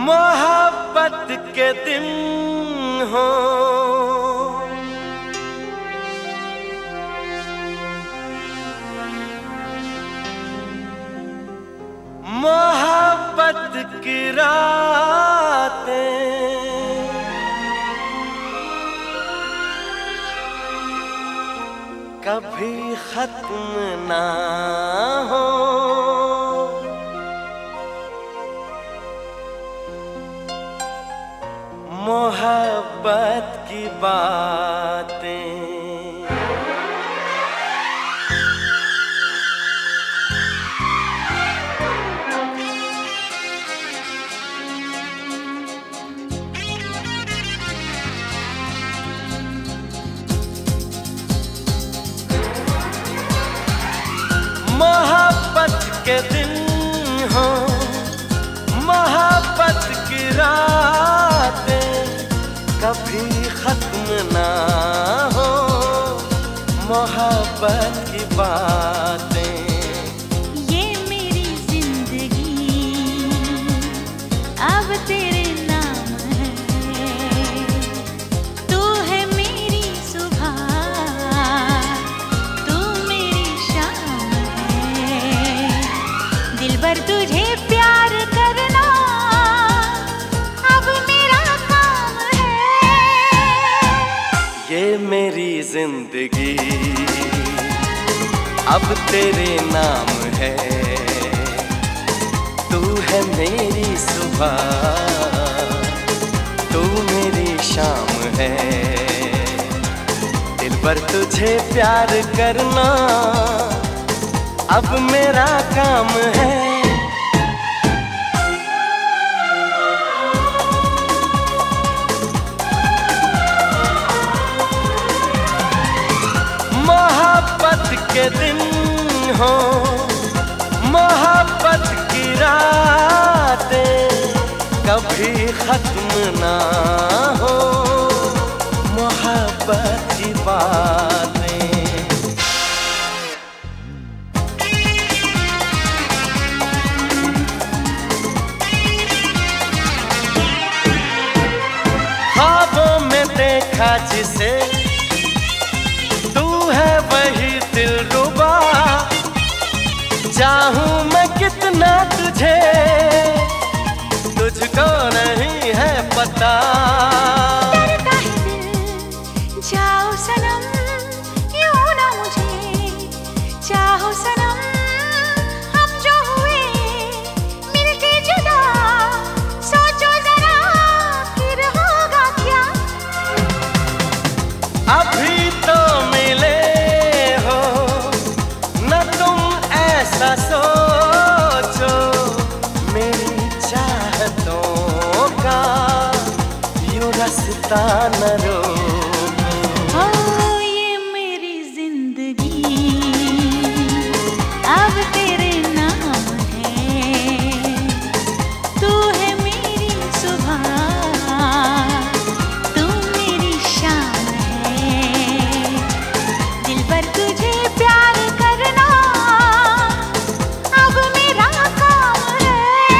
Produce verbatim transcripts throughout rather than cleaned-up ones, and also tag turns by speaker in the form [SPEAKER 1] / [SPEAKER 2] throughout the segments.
[SPEAKER 1] मोहब्बत के दिन हो मोहब्बत की रातें कभी खत्म ना हो। मोहब्बत की बातें मोहब्बत के दिन हो मोहब्बत की रातें कभी खत्म ना हो। मोहब्बत की बातें
[SPEAKER 2] ये मेरी जिंदगी अब तेरे नाम है। तू है मेरी सुबह तू मेरी शाम है। दिल भर तुझे प्यार करना अब मेरा काम है।
[SPEAKER 1] ये मेरी जिंदगी अब तेरे नाम है। तू है मेरी सुबह तू मेरी शाम है। दिल भर तुझे प्यार करना अब मेरा काम है। मोहब्बत के दिन हो मोहब्बत की रातें कभी खत्म ना हो। मोहब्बत की बातें ख्वाबों में देखा जिसे तू है वही दिलरुबा। चाहूं मैं कितना तुझे तुझको नहीं है पता।
[SPEAKER 2] डरता है दिल जाओ सनम यूं ना मुझे चाहो सनम। हम जो हुए मिलके जुदा सोचो जरा फिर होगा क्या।
[SPEAKER 1] अभी तो मिले हो न तुम ऐसा सोचो। मेरी चाहतों का यूं रास्ता न रोको।
[SPEAKER 2] ओ ये मेरी जिंदगी अब तेरे नाम है। तू है मेरी सुबह तू मेरी शाम है। दिल पर तुझे प्यार करना अब मेरा काम है।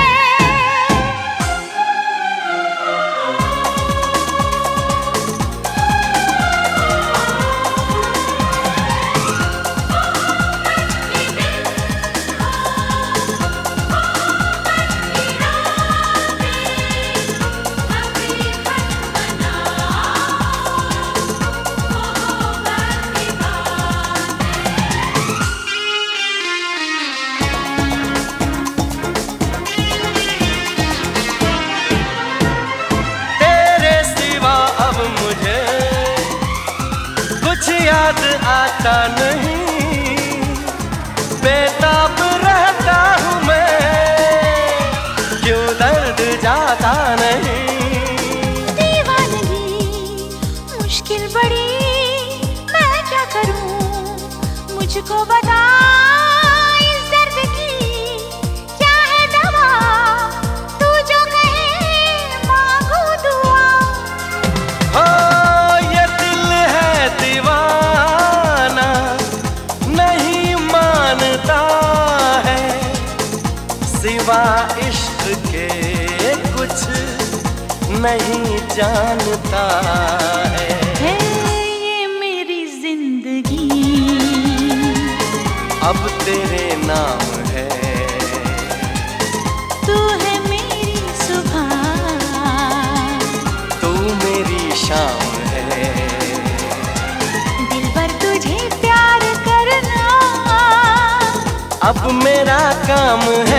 [SPEAKER 1] तेरे सिवा अब मुझे कुछ याद आता नहीं। बेताब रहता हूँ मैं क्यों दर्द जाता नहीं।
[SPEAKER 2] दीवानगी मुश्किल बड़ी मैं क्या करूं मुझको बता। इस दर्द की क्या है दवा तू जो कहे मांगू दुआ।
[SPEAKER 1] हो ये दिल है दीवाना नहीं मानता है सिवा इश्क के कुछ कुछ नहीं जानता है।
[SPEAKER 2] है ये मेरी जिंदगी
[SPEAKER 1] अब तेरे नाम है।
[SPEAKER 2] तू है मेरी सुबह,
[SPEAKER 1] तू मेरी शाम है।
[SPEAKER 2] दिलबर तुझे प्यार करना
[SPEAKER 1] अब मेरा काम है।